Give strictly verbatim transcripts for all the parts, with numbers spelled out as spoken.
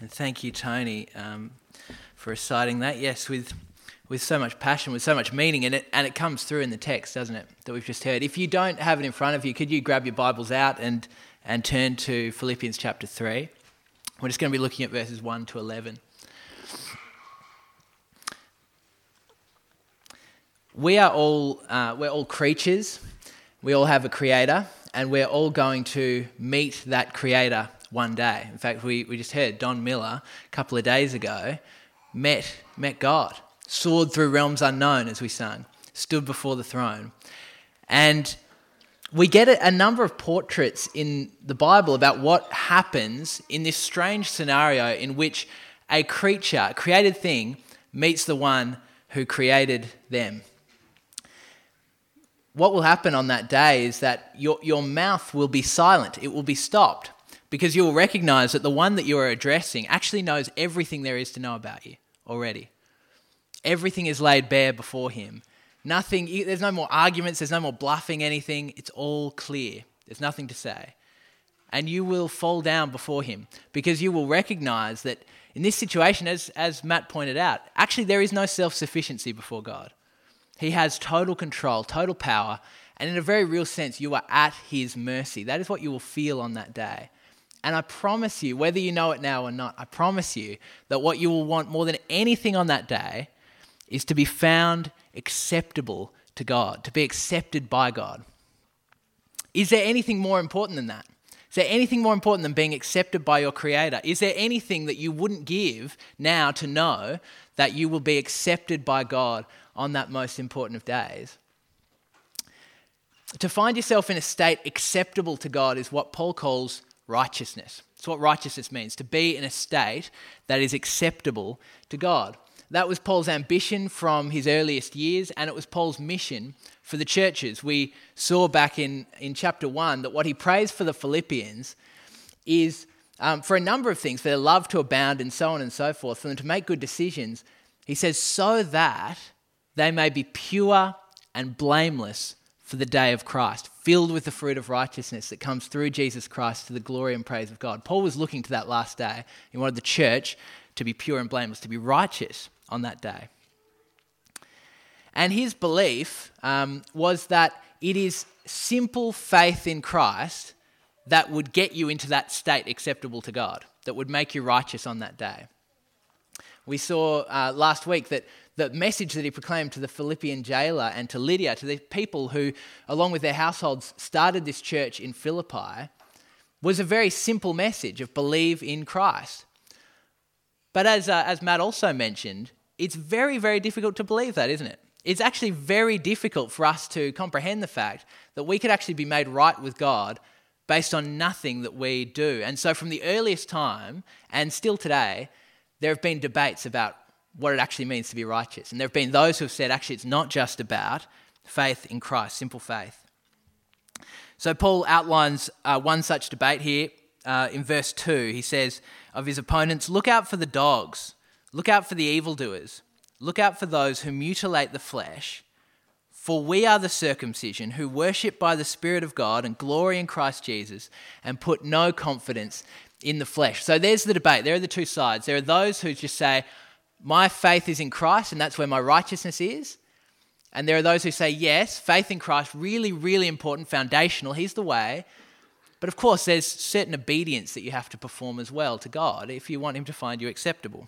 And thank you, Tony, um, for reciting that. Yes, with with so much passion, with so much meaning in it, and it comes through in the text, doesn't it, that we've just heard. If you don't have it in front of you, could you grab your Bibles out and, and turn to Philippians chapter three? We're just going to be looking at verses one to eleven. We are all uh, we're all creatures. We all have a creator, and we're all going to meet that creator one day. In fact, we, we just heard Don Miller a couple of days ago met met God, soared through realms unknown, as we sung, stood before the throne. And we get a number of portraits in the Bible about what happens in this strange scenario in which a creature, a created thing, meets the one who created them. What will happen on that day is that your, your mouth will be silent. It will be stopped because you will recognize that the one that you are addressing actually knows everything there is to know about you already. Everything is laid bare before him. Nothing, there's no more arguments, there's no more bluffing anything. It's all clear. There's nothing to say. And you will fall down before him because you will recognize that in this situation, as, as Matt pointed out, actually there is no self-sufficiency before God. He has total control, total power, and in a very real sense, you are at his mercy. That is what you will feel on that day. And I promise you, whether you know it now or not, I promise you that what you will want more than anything on that day is to be found acceptable to God, to be accepted by God. Is there anything more important than that? Is there anything more important than being accepted by your Creator? Is there anything that you wouldn't give now to know that you will be accepted by God on that most important of days? To find yourself in a state acceptable to God is what Paul calls righteousness. It's what righteousness means, to be in a state that is acceptable to God. That was Paul's ambition from his earliest years, and it was Paul's mission for the churches. We saw back in, in chapter one that what he prays for the Philippians is um, for a number of things, for their love to abound and so on and so forth, for them to make good decisions. He says, so that they may be pure and blameless for the day of Christ, filled with the fruit of righteousness that comes through Jesus Christ to the glory and praise of God. Paul was looking to that last day. He wanted the church to be pure and blameless, to be righteous on that day. And his belief um, was that it is simple faith in Christ that would get you into that state acceptable to God, that would make you righteous on that day. We saw uh, last week that the message that he proclaimed to the Philippian jailer and to Lydia, to the people who, along with their households, started this church in Philippi, was a very simple message of believe in Christ. But as uh, as Matt also mentioned, it's very, very difficult to believe that, isn't it? It's actually very difficult for us to comprehend the fact that we could actually be made right with God based on nothing that we do. And so from the earliest time, and still today, there have been debates about what it actually means to be righteous. And there have been those who have said, actually, it's not just about faith in Christ, simple faith. So Paul outlines uh, one such debate here uh, in verse two. He says of his opponents, look out for the dogs, look out for the evildoers, look out for those who mutilate the flesh, for we are the circumcision who worship by the Spirit of God and glory in Christ Jesus and put no confidence in the flesh. So there's the debate. There are the two sides. There are those who just say, my faith is in Christ and that's where my righteousness is. And there are those who say, yes, faith in Christ, really, really important, foundational. He's the way. But of course, there's certain obedience that you have to perform as well to God if you want him to find you acceptable.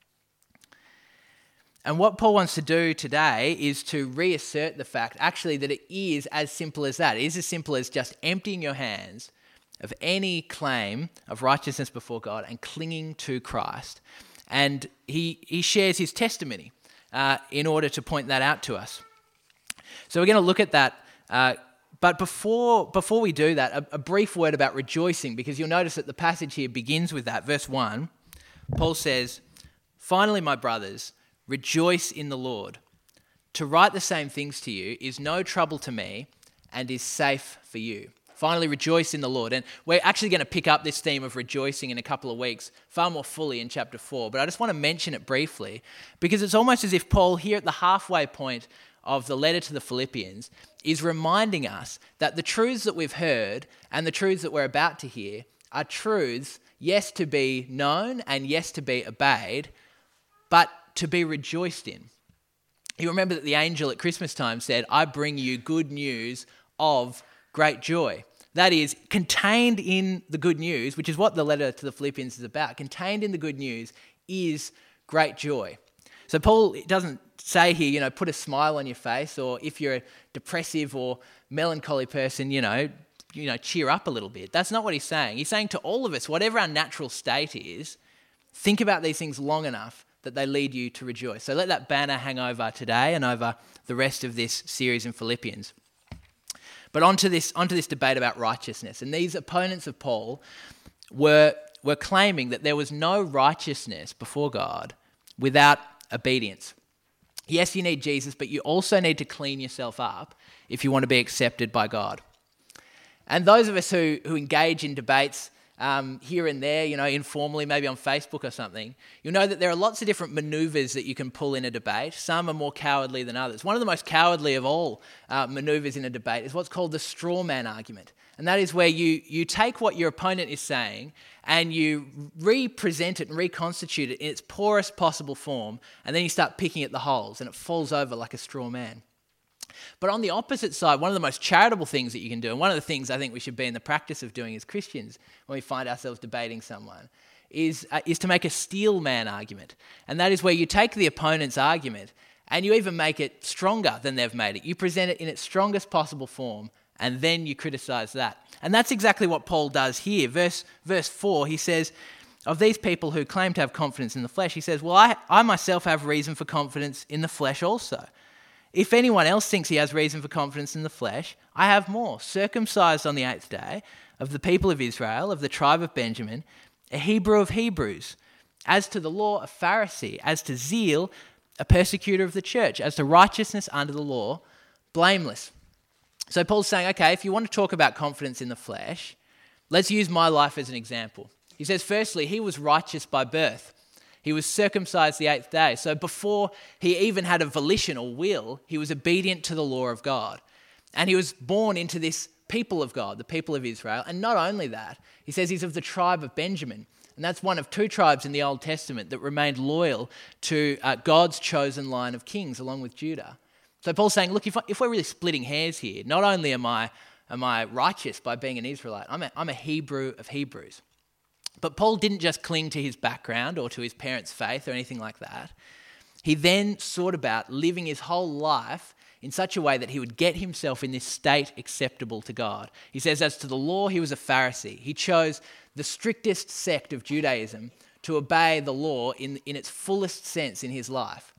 And what Paul wants to do today is to reassert the fact, actually, that it is as simple as that. It is as simple as just emptying your hands of any claim of righteousness before God and clinging to Christ. And he, he shares his testimony uh, in order to point that out to us. So we're going to look at that. Uh, but before before we do that, a, a brief word about rejoicing, because you'll notice that the passage here begins with that. Verse one, Paul says, finally, my brothers, rejoice in the Lord. To write the same things to you is no trouble to me and is safe for you. Finally, rejoice in the Lord. And we're actually going to pick up this theme of rejoicing in a couple of weeks, far more fully in chapter four. But I just want to mention it briefly because it's almost as if Paul, here at the halfway point of the letter to the Philippians, is reminding us that the truths that we've heard and the truths that we're about to hear are truths yes, to be known and yes, to be obeyed, but to be rejoiced in. You remember that the angel at Christmas time said, I bring you good news of great joy. That is, contained in the good news, which is what the letter to the Philippians is about, contained in the good news is great joy. So Paul doesn't say here, you know, put a smile on your face, or if you're a depressive or melancholy person, you know, you know, cheer up a little bit. That's not what he's saying. He's saying to all of us, whatever our natural state is, think about these things long enough that they lead you to rejoice. So let that banner hang over today and over the rest of this series in Philippians. But onto this, onto this debate about righteousness. And these opponents of Paul were, were claiming that there was no righteousness before God without obedience. Yes, you need Jesus, but you also need to clean yourself up if you want to be accepted by God. And those of us who, who engage in debates um, here and there, you know, informally, maybe on Facebook or something, you'll know that there are lots of different maneuvers that you can pull in a debate. Some are more cowardly than others. One of the most cowardly of all uh, maneuvers in a debate is what's called the straw man argument. And that is where you, you take what your opponent is saying and you represent it and reconstitute it in its poorest possible form, and then you start picking at the holes and it falls over like a straw man. But on the opposite side, one of the most charitable things that you can do, and one of the things I think we should be in the practice of doing as Christians when we find ourselves debating someone, is, uh, is to make a steel man argument. And that is where you take the opponent's argument and you even make it stronger than they've made it. You present it in its strongest possible form, and then you criticize that. And that's exactly what Paul does here. Verse, verse four, he says, of these people who claim to have confidence in the flesh, he says, well, I, I myself have reason for confidence in the flesh also. If anyone else thinks he has reason for confidence in the flesh, I have more. Circumcised on the eighth day, of the people of Israel, of the tribe of Benjamin, a Hebrew of Hebrews. As to the law, a Pharisee. As to zeal, a persecutor of the church. As to righteousness under the law, blameless. So Paul's saying, okay, if you want to talk about confidence in the flesh, let's use my life as an example. He says, firstly, he was righteous by birth. He was circumcised the eighth day. So before he even had a volition or will, he was obedient to the law of God. And he was born into this people of God, the people of Israel. And not only that, he says he's of the tribe of Benjamin. And that's one of two tribes in the Old Testament that remained loyal to uh, God's chosen line of kings, along with Judah. So Paul's saying, look, if, I, if we're really splitting hairs here, not only am I, am I righteous by being an Israelite, I'm a, I'm a Hebrew of Hebrews. But Paul didn't just cling to his background or to his parents' faith or anything like that. He then sought about living his whole life in such a way that he would get himself in this state acceptable to God. He says, as to the law, he was a Pharisee. He chose the strictest sect of Judaism to obey the law in, in its fullest sense in his life.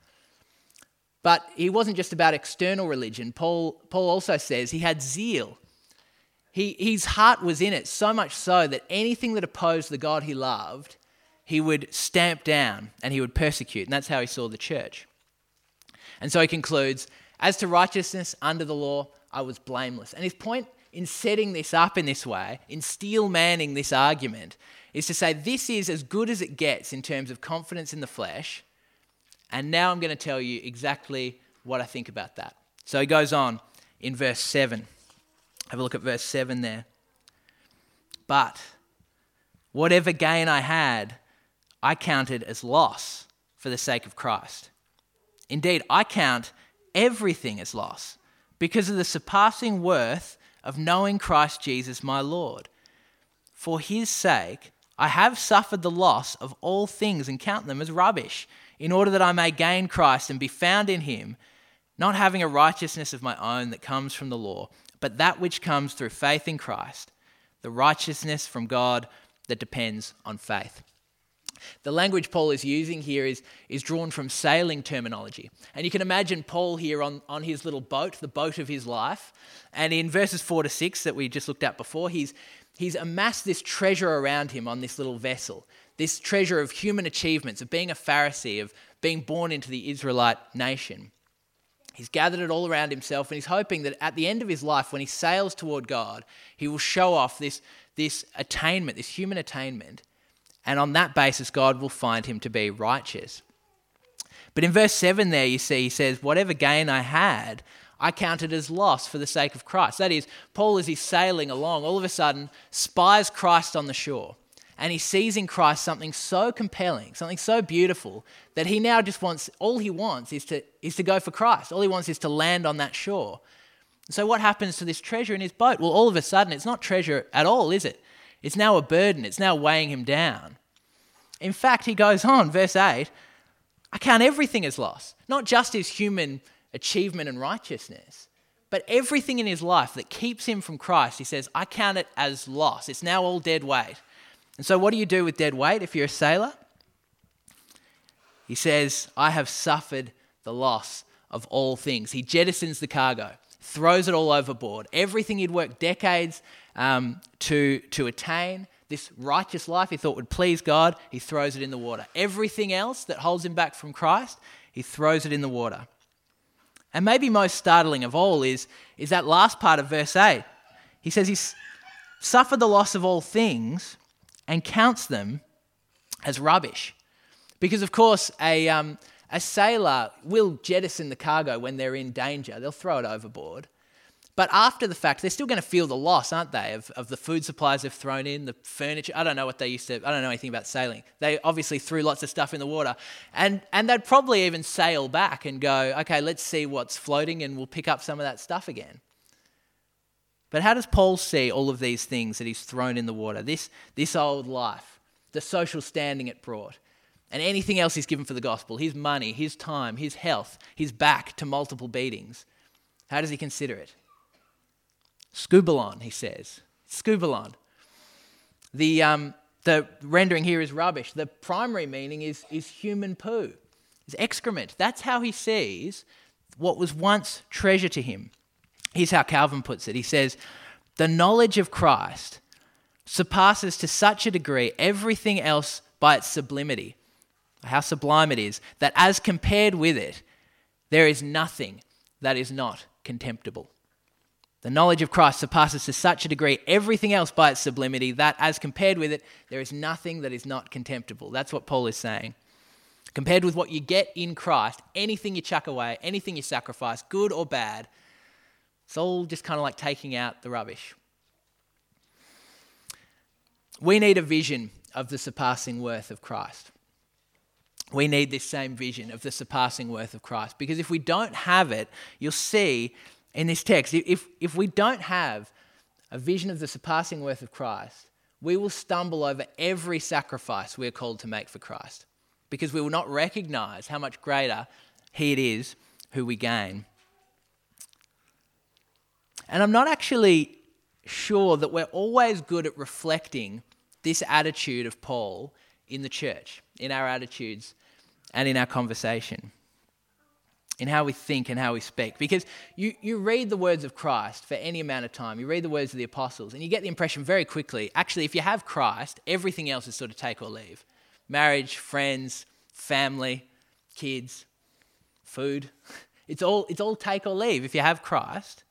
But he wasn't just about external religion. Paul, Paul also says he had zeal. He, his heart was in it, so much so that anything that opposed the God he loved, he would stamp down and he would persecute. And that's how he saw the church. And so he concludes, as to righteousness under the law, I was blameless. And his point in setting this up in this way, in steel manning this argument, is to say this is as good as it gets in terms of confidence in the flesh. And now I'm going to tell you exactly what I think about that. So he goes on in verse seven. Have a look at verse seven there. But whatever gain I had, I counted as loss for the sake of Christ. Indeed, I count everything as loss because of the surpassing worth of knowing Christ Jesus my Lord. For his sake, I have suffered the loss of all things and count them as rubbish, in order that I may gain Christ and be found in him, not having a righteousness of my own that comes from the law, but that which comes through faith in Christ, the righteousness from God that depends on faith. The language Paul is using here is, is drawn from sailing terminology. And you can imagine Paul here on, on his little boat, the boat of his life. And in verses four to six that we just looked at before, he's, he's amassed this treasure around him on this little vessel, this treasure of human achievements, of being a Pharisee, of being born into the Israelite nation. He's gathered it all around himself, and he's hoping that at the end of his life, when he sails toward God, he will show off this, this attainment, this human attainment, and on that basis, God will find him to be righteous. But in verse seven there, you see, he says, whatever gain I had, I counted as loss for the sake of Christ. That is, Paul, as he's sailing along, all of a sudden spies Christ on the shore. and he sees in Christ something so compelling, something so beautiful, that he now just wants, all he wants is to, is to go for Christ. All he wants is to land on that shore. So what happens to this treasure in his boat? Well, all of a sudden, it's not treasure at all, is it? It's now a burden. It's now weighing him down. In fact, he goes on, verse eight, I count everything as loss, not just his human achievement and righteousness, but everything in his life that keeps him from Christ. He says, I count it as loss. It's now all dead weight. And so what do you do with dead weight if you're a sailor? He says, I have suffered the loss of all things. He jettisons the cargo, throws it all overboard. Everything he'd worked decades um, to, to attain, this righteous life he thought would please God, he throws it in the water. Everything else that holds him back from Christ, he throws it in the water. And maybe most startling of all is, is that last part of verse eight. He says he's suffered the loss of all things and counts them as rubbish. Because of course, a, um, a sailor will jettison the cargo when they're in danger. They'll throw it overboard. But after the fact, they're still going to feel the loss, aren't they, of, of the food supplies they've thrown in, the furniture. I don't know what they used to, I don't know anything about sailing. They obviously threw lots of stuff in the water. And, and they'd probably even sail back and go, okay, let's see what's floating and we'll pick up some of that stuff again. But how does Paul see all of these things that he's thrown in the water? This, this old life, the social standing it brought, and anything else he's given for the gospel, his money, his time, his health, his back to multiple beatings. How does he consider it? Skubalon, he says. Skubalon. The, um, the rendering here is rubbish. The primary meaning is, is human poo, is excrement. That's how he sees what was once treasure to him. Here's how Calvin puts it. He says, the knowledge of Christ surpasses to such a degree everything else by its sublimity, how sublime it is, that as compared with it, there is nothing that is not contemptible. The knowledge of Christ surpasses to such a degree everything else by its sublimity that as compared with it, there is nothing that is not contemptible. That's what Paul is saying. Compared with what you get in Christ, anything you chuck away, anything you sacrifice, good or bad, it's all just kind of like taking out the rubbish. We need a vision of the surpassing worth of Christ. We need this same vision of the surpassing worth of Christ. Because if we don't have it, you'll see in this text, if, if we don't have a vision of the surpassing worth of Christ, we will stumble over every sacrifice we're called to make for Christ. Because we will not recognize how much greater He it is who we gain. And I'm not actually sure that we're always good at reflecting this attitude of Paul in the church, in our attitudes and in our conversation, in how we think and how we speak. Because you, you read the words of Christ for any amount of time, you read the words of the apostles, and you get the impression very quickly, actually, if you have Christ, everything else is sort of take or leave. Marriage, friends, family, kids, food. It's all, it's all take or leave if you have Christ.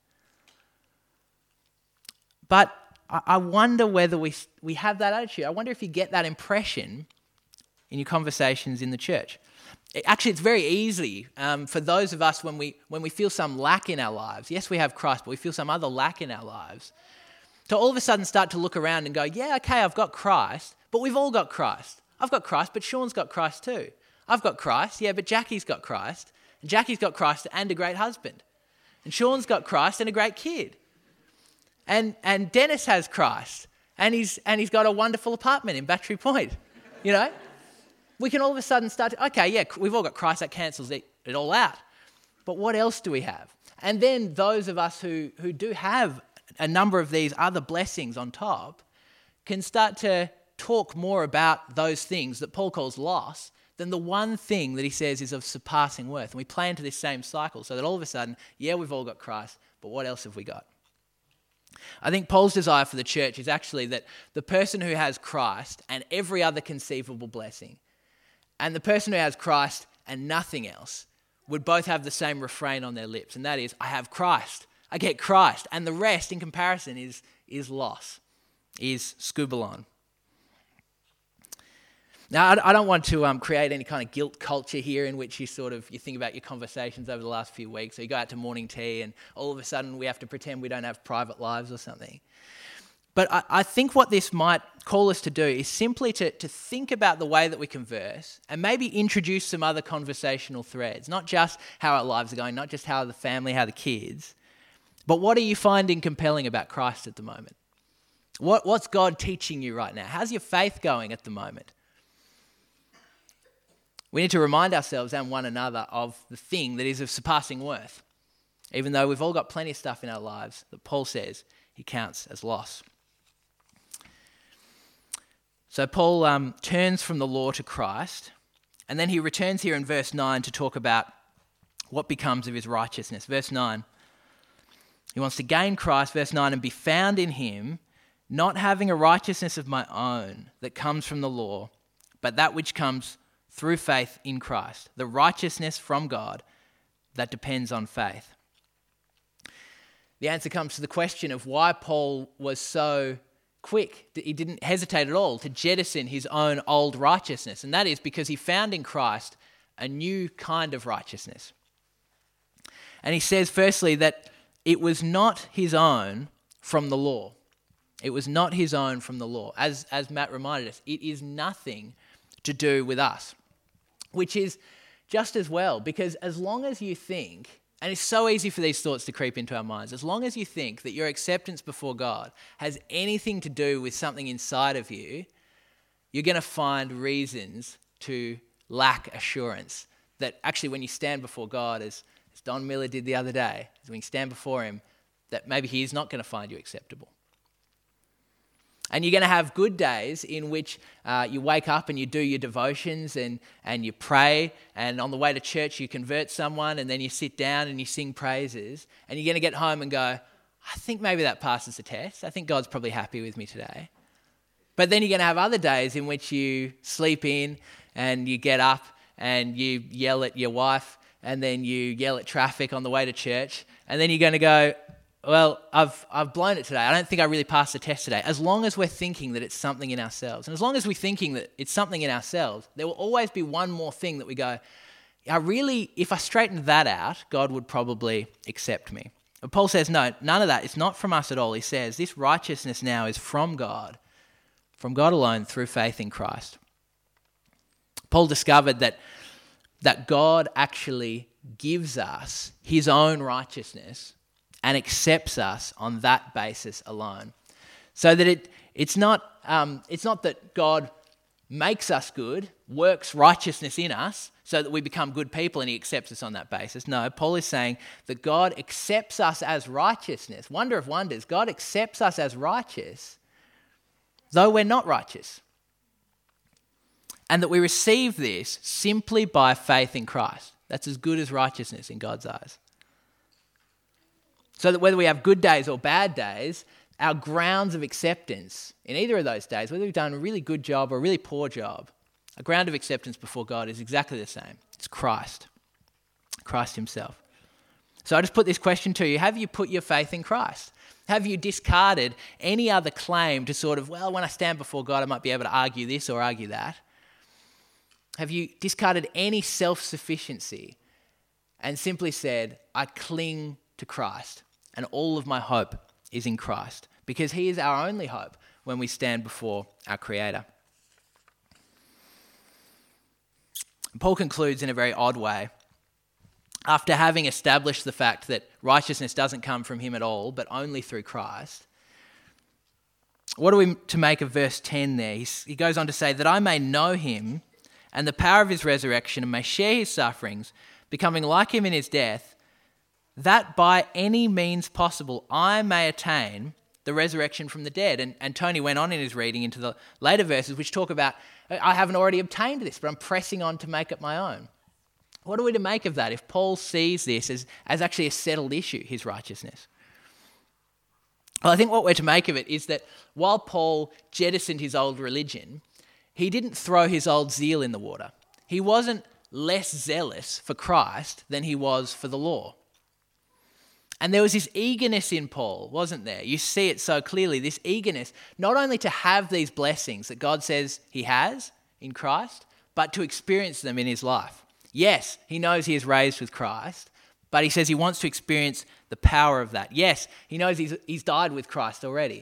But I wonder whether we we have that attitude. I wonder if you get that impression in your conversations in the church. Actually, it's very easy um, for those of us when we when we feel some lack in our lives. Yes, we have Christ, but we feel some other lack in our lives. To all of a sudden start to look around and go, yeah, okay, I've got Christ, but we've all got Christ. I've got Christ, but Sean's got Christ too. I've got Christ, yeah, but Jackie's got Christ. And Jackie's got Christ and a great husband. And Sean's got Christ and a great kid. And and Dennis has Christ, and he's and he's got a wonderful apartment in Battery Point. You know, we can all of a sudden start to, okay, yeah, we've all got Christ, that cancels it, it all out. But what else do we have? And then those of us who who do have a number of these other blessings on top can start to talk more about those things that Paul calls loss than the one thing that he says is of surpassing worth. And we play into this same cycle so that all of a sudden, yeah, we've all got Christ, but what else have we got? I think Paul's desire for the church is actually that the person who has Christ and every other conceivable blessing, and the person who has Christ and nothing else, would both have the same refrain on their lips, and that is, I have Christ, I get Christ, and the rest in comparison is, is loss, is skubalon. Now, I don't want to um, create any kind of guilt culture here in which you sort of, you think about your conversations over the last few weeks. So you go out to morning tea and all of a sudden we have to pretend we don't have private lives or something. But I, I think what this might call us to do is simply to, to think about the way that we converse and maybe introduce some other conversational threads, not just how our lives are going, not just how the family, how the kids, but what are you finding compelling about Christ at the moment? What, what's God teaching you right now? How's your faith going at the moment? We need to remind ourselves and one another of the thing that is of surpassing worth, even though we've all got plenty of stuff in our lives that Paul says he counts as loss. So Paul um, turns from the law to Christ, and then he returns here in verse nine to talk about what becomes of his righteousness. Verse nine, he wants to gain Christ, verse nine, and be found in him, not having a righteousness of my own that comes from the law, but that which comes through faith in Christ, the righteousness from God that depends on faith. The answer comes to the question of why Paul was so quick. He didn't hesitate at all to jettison his own old righteousness, and that is because he found in Christ a new kind of righteousness. And he says, firstly, that it was not his own from the law. It was not his own from the law. As, as Matt reminded us, it is nothing to do with us, which is just as well, because as long as you think, and it's so easy for these thoughts to creep into our minds, as long as you think that your acceptance before God has anything to do with something inside of you, you're going to find reasons to lack assurance that actually when you stand before God, as, as Don Miller did the other day, when you stand before him, that maybe he is not going to find you acceptable. And you're going to have good days in which uh, you wake up and you do your devotions and, and you pray, and on the way to church you convert someone, and then you sit down and you sing praises, and you're going to get home and go, I think maybe that passes the test. I think God's probably happy with me today. But then you're going to have other days in which you sleep in and you get up and you yell at your wife, and then you yell at traffic on the way to church, and then you're going to go, well, I've I've blown it today. I don't think I really passed the test today. As long as we're thinking that it's something in ourselves, and as long as we're thinking that it's something in ourselves, there will always be one more thing that we go, I really, if I straightened that out, God would probably accept me. But Paul says, no, none of that. It's not from us at all. He says, this righteousness now is from God, from God alone through faith in Christ. Paul discovered that, that God actually gives us his own righteousness and accepts us on that basis alone. So that it it's not um, it's not that God makes us good, works righteousness in us so that we become good people and he accepts us on that basis. No, Paul is saying that God accepts us as righteousness. Wonder of wonders, God accepts us as righteous, though we're not righteous. And that we receive this simply by faith in Christ. That's as good as righteousness in God's eyes. So that whether we have good days or bad days, our grounds of acceptance in either of those days, whether we've done a really good job or a really poor job, a ground of acceptance before God is exactly the same. It's Christ. Christ himself. So I just put this question to you. Have you put your faith in Christ? Have you discarded any other claim to sort of, well, when I stand before God, I might be able to argue this or argue that? Have you discarded any self-sufficiency and simply said, I cling to Christ, and all of my hope is in Christ, because he is our only hope when we stand before our Creator. Paul concludes in a very odd way. After having established the fact that righteousness doesn't come from him at all, but only through Christ, what are we to make of verse ten there? He goes on to say, that I may know him and the power of his resurrection and may share his sufferings, becoming like him in his death, that by any means possible I may attain the resurrection from the dead. And, and Tony went on in his reading into the later verses which talk about, I haven't already obtained this, but I'm pressing on to make it my own. What are we to make of that if Paul sees this as, as actually a settled issue, his righteousness? Well, I think what we're to make of it is that while Paul jettisoned his old religion, he didn't throw his old zeal in the water. He wasn't less zealous for Christ than he was for the law. And there was this eagerness in Paul, wasn't there? You see it so clearly, this eagerness, not only to have these blessings that God says he has in Christ, but to experience them in his life. Yes, he knows he is raised with Christ, but he says he wants to experience the power of that. Yes, he knows he's, he's died with Christ already,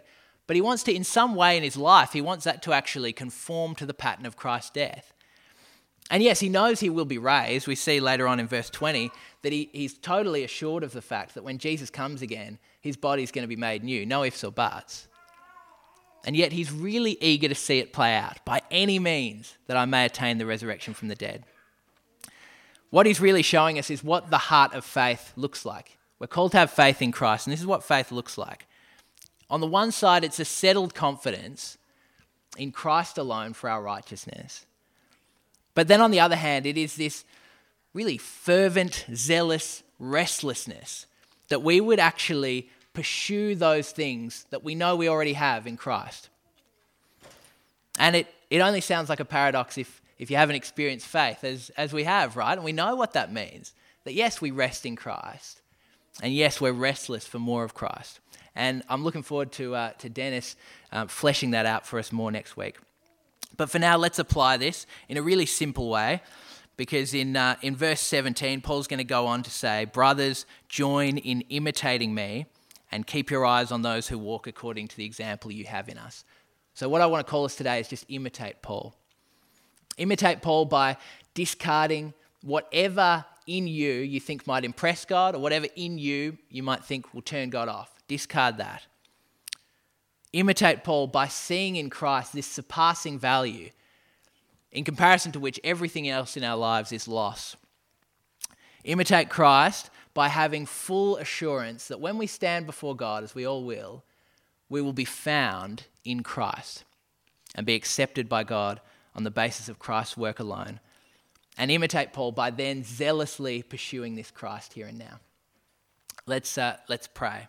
but he wants to, in some way in his life, he wants that to actually conform to the pattern of Christ's death. And yes, he knows he will be raised. We see later on in verse twenty that he, he's totally assured of the fact that when Jesus comes again, his body's going to be made new, no ifs or buts. And yet he's really eager to see it play out by any means that I may attain the resurrection from the dead. What he's really showing us is what the heart of faith looks like. We're called to have faith in Christ, and this is what faith looks like. On the one side, it's a settled confidence in Christ alone for our righteousness. But then on the other hand, it is this really fervent, zealous restlessness that we would actually pursue those things that we know we already have in Christ. And it, it only sounds like a paradox if, if you haven't experienced faith, as, as we have, right? And we know what that means. That yes, we rest in Christ. And yes, we're restless for more of Christ. And I'm looking forward to, uh, to Dennis um, fleshing that out for us more next week. But for now, let's apply this in a really simple way, because in uh, in verse seventeen, Paul's going to go on to say, "Brothers, join in imitating me and keep your eyes on those who walk according to the example you have in us." So what I want to call us today is just imitate Paul. Imitate Paul by discarding whatever in you you think might impress God, or whatever in you you might think will turn God off. Discard that. Imitate Paul by seeing in Christ this surpassing value, in comparison to which everything else in our lives is loss. Imitate Christ by having full assurance that when we stand before God, as we all will, we will be found in Christ and be accepted by God on the basis of Christ's work alone. And imitate Paul by then zealously pursuing this Christ here and now. Let's uh, let's pray.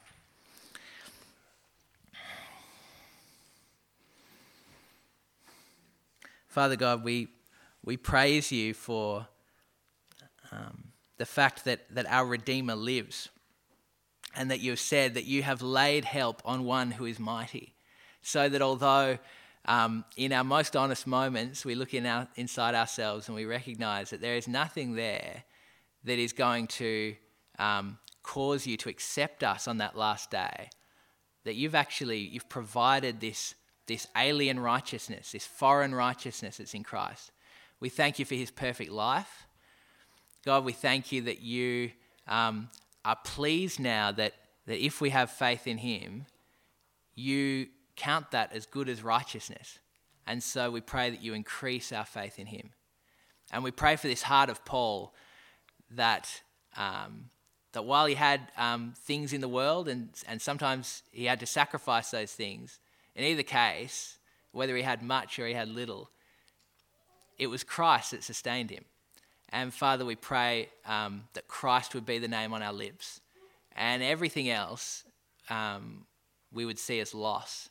Father God, we we praise you for um, the fact that, that our Redeemer lives, and that you have said that you have laid help on one who is mighty, so that although um, in our most honest moments we look in our, inside ourselves and we recognize that there is nothing there that is going to um, cause you to accept us on that last day, that you've actually you've provided this this alien righteousness, this foreign righteousness that's in Christ. We thank you for his perfect life. God, we thank you that you um, are pleased now that, that if we have faith in him, you count that as good as righteousness. And so we pray that you increase our faith in him. And we pray for this heart of Paul that um, that while he had um, things in the world and, and sometimes he had to sacrifice those things, in either case, whether he had much or he had little, it was Christ that sustained him. And Father, we pray um, that Christ would be the name on our lips, and everything else um, we would see as loss.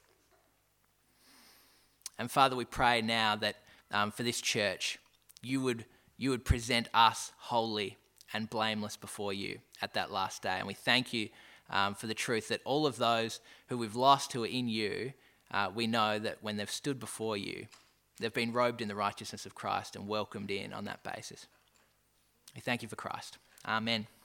And Father, we pray now that um, for this church, you would you would present us holy and blameless before you at that last day. And we thank you Um, for the truth that all of those who we've lost who are in you, uh, we know that when they've stood before you, they've been robed in the righteousness of Christ and welcomed in on that basis. We thank you for Christ. Amen.